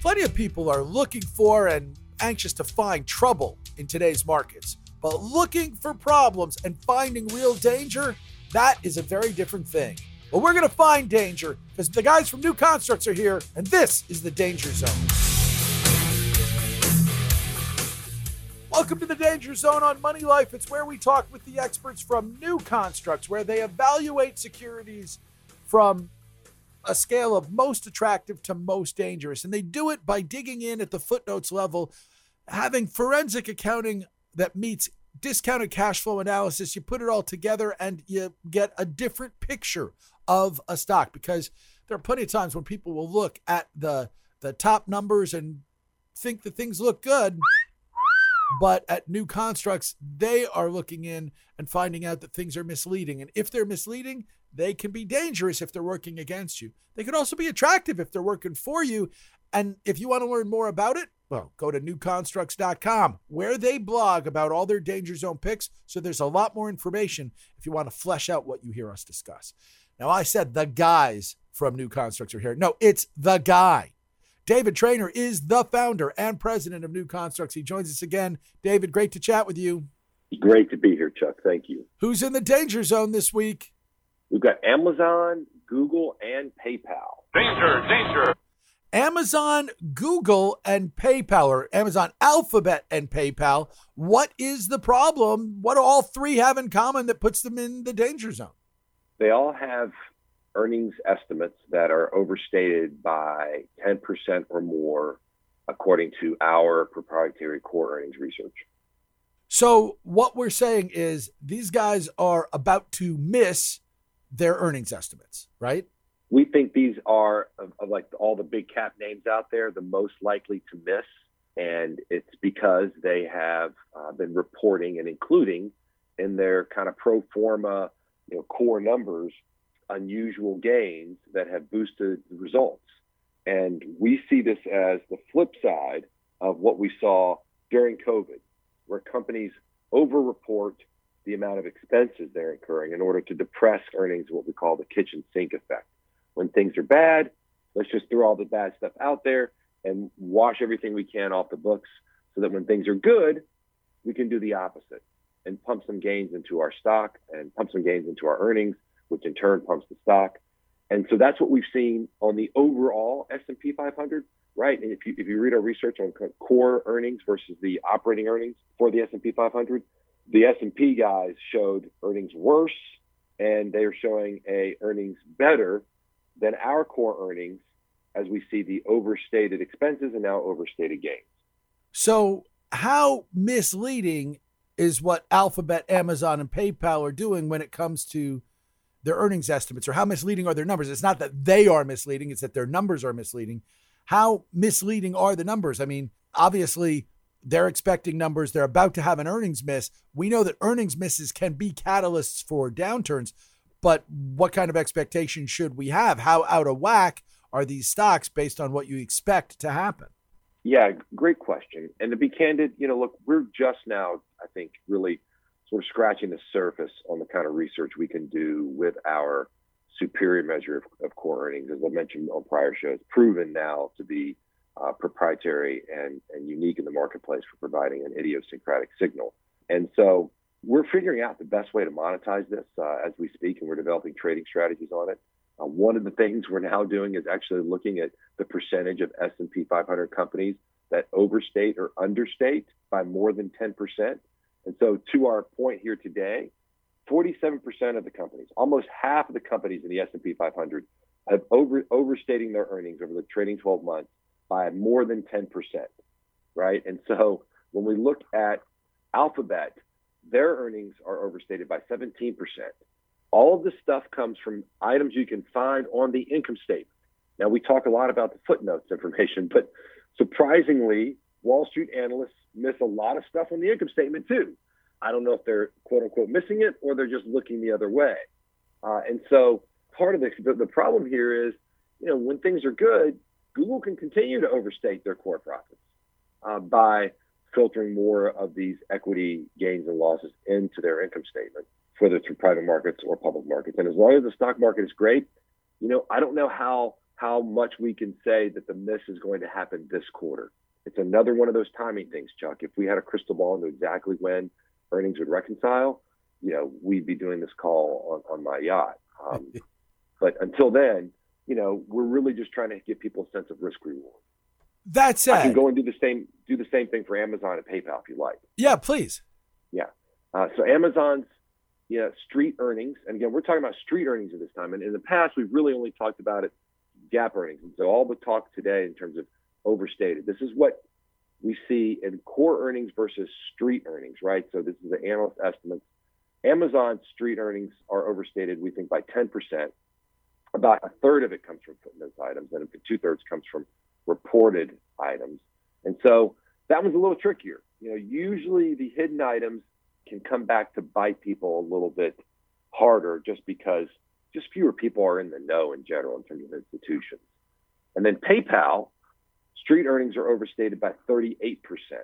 Plenty of people are looking for and anxious to find trouble in today's markets. But looking for problems and finding real danger, that is a very different thing. But we're going to find danger because the guys from New Constructs are here, and this is the Danger Zone. Welcome to the Danger Zone on Money Life. It's where we talk with the experts from New Constructs, where they evaluate securities from a scale of most attractive to most dangerous. And they do it by digging in at the footnotes level, having forensic accounting that meets discounted cash flow analysis. You put it all together and you get a different picture of a stock, because there are plenty of times when people will look at the top numbers and think that things look good. But at New Constructs, they are looking in and finding out that things are misleading. And if they're misleading, they can be dangerous if they're working against you. They can also be attractive if they're working for you. And if you want to learn more about it, well, go to newconstructs.com, where they blog about all their Danger Zone picks. So there's a lot more information if you want to flesh out what you hear us discuss. Now, I said the guys from New Constructs are here. No, it's the guy. David Traynor is the founder and president of New Constructs. He joins us again. David, great to chat with you. Great to be here, Chuck. Thank you. Who's in the Danger Zone this week? We've got Amazon, Google, and PayPal. Danger. Amazon, Google, and PayPal, or Amazon Alphabet and PayPal. What is the problem? What do all three have in common that puts them in the Danger Zone? They all have earnings estimates that are overstated by 10% or more, according to our proprietary core earnings research. So what we're saying is these guys are about to miss their earnings estimates, right? We think these are, of like all the big cap names out there, the most likely to miss. And it's because they have been reporting and including in their kind of pro forma, core numbers, unusual gains that have boosted the results. And we see this as the flip side of what we saw during COVID, where companies over-report the amount of expenses they're incurring in order to depress earnings, what we call the kitchen sink effect. When things are bad, let's just throw all the bad stuff out there and wash everything we can off the books, so that when things are good, we can do the opposite and pump some gains into our stock and pump some gains into our earnings, which in turn pumps the stock. And so that's what we've seen on the overall S&P 500, right? And if you read our research on core earnings versus the operating earnings for the S&P 500, the S&P guys showed earnings worse, and they are showing earnings better than our core earnings, as we see the overstated expenses and now overstated gains. So how misleading is what Alphabet, Amazon, and PayPal are doing when it comes to their earnings estimates, or how misleading are their numbers? It's not that they are misleading, it's that their numbers are misleading. How misleading are the numbers? I mean, obviously they're expecting numbers. They're about to have an earnings miss. We know that earnings misses can be catalysts for downturns, but what kind of expectation should we have? How out of whack are these stocks based on what you expect to happen? Yeah, great question. And to be candid, look, we're just now, I think, really sort of scratching the surface on the kind of research we can do with our superior measure of core earnings. As I mentioned on prior shows, proven now to be proprietary and unique in the marketplace for providing an idiosyncratic signal. And so we're figuring out the best way to monetize this as we speak, and we're developing trading strategies on it. One of the things we're now doing is actually looking at the percentage of S&P 500 companies that overstate or understate by more than 10%. And so to our point here today, 47% of the companies, almost half of the companies in the S&P 500 have overstating their earnings over the trailing 12 months by more than 10%, right? And so when we look at Alphabet, their earnings are overstated by 17%. All of this stuff comes from items you can find on the income statement. Now, we talk a lot about the footnotes information, but surprisingly, Wall Street analysts miss a lot of stuff on the income statement too. I don't know if they're quote unquote missing it or they're just looking the other way. And so part of the problem here is, when things are good, Google can continue to overstate their core profits by filtering more of these equity gains and losses into their income statement, whether through private markets or public markets. And as long as the stock market is great, I don't know how how much we can say that the miss is going to happen this quarter. It's another one of those timing things, Chuck. If we had a crystal ball into exactly when earnings would reconcile, we'd be doing this call on my yacht. But until then, we're really just trying to give people a sense of risk reward. That said, I can go and do the same thing for Amazon and PayPal if you like. Yeah, please. Yeah. So Amazon's street earnings, and again, we're talking about street earnings at this time. And in the past, we've really only talked about it GAAP earnings. And so all the talk today in terms of overstated, this is what we see in core earnings versus street earnings, right? So this is the analyst estimates. Amazon's street earnings are overstated, we think, by 10%. About a third of it comes from footnotes items, and 2/3 comes from reported items. And so that one's a little trickier. Usually the hidden items can come back to bite people a little bit harder just because just fewer people are in the know in general in terms of institutions. And then PayPal, street earnings are overstated by 38%.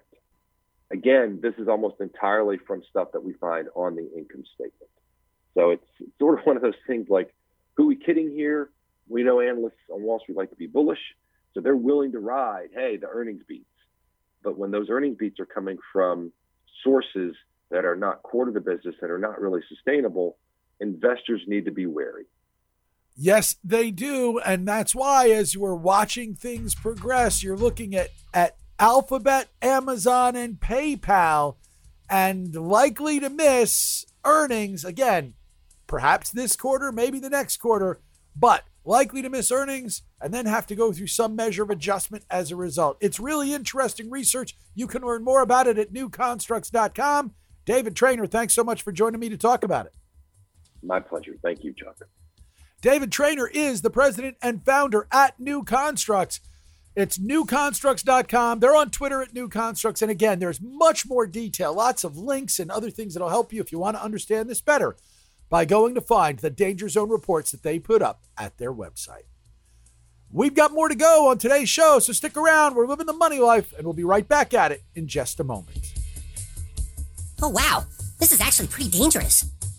Again, this is almost entirely from stuff that we find on the income statement. So it's sort of one of those things like, who are we kidding here? We know analysts on Wall Street like to be bullish, so they're willing to ride, hey, the earnings beats. But when those earnings beats are coming from sources that are not core to the business, that are not really sustainable, investors need to be wary. Yes, they do. And that's why, as you are watching things progress, you're looking at Alphabet, Amazon, and PayPal, and likely to miss earnings. Again, perhaps this quarter, maybe the next quarter, but likely to miss earnings and then have to go through some measure of adjustment as a result. It's really interesting research. You can learn more about it at newconstructs.com. David Traynor, thanks so much for joining me to talk about it. My pleasure. Thank you, Chuck. David Traynor is the president and founder at New Constructs. It's newconstructs.com. They're on Twitter at New Constructs. And again, there's much more detail, lots of links and other things that'll help you if you want to understand this better by going to find the Danger Zone reports that they put up at their website. We've got more to go on today's show, so stick around. We're living the money life, and we'll be right back at it in just a moment. Oh, wow. This is actually pretty dangerous.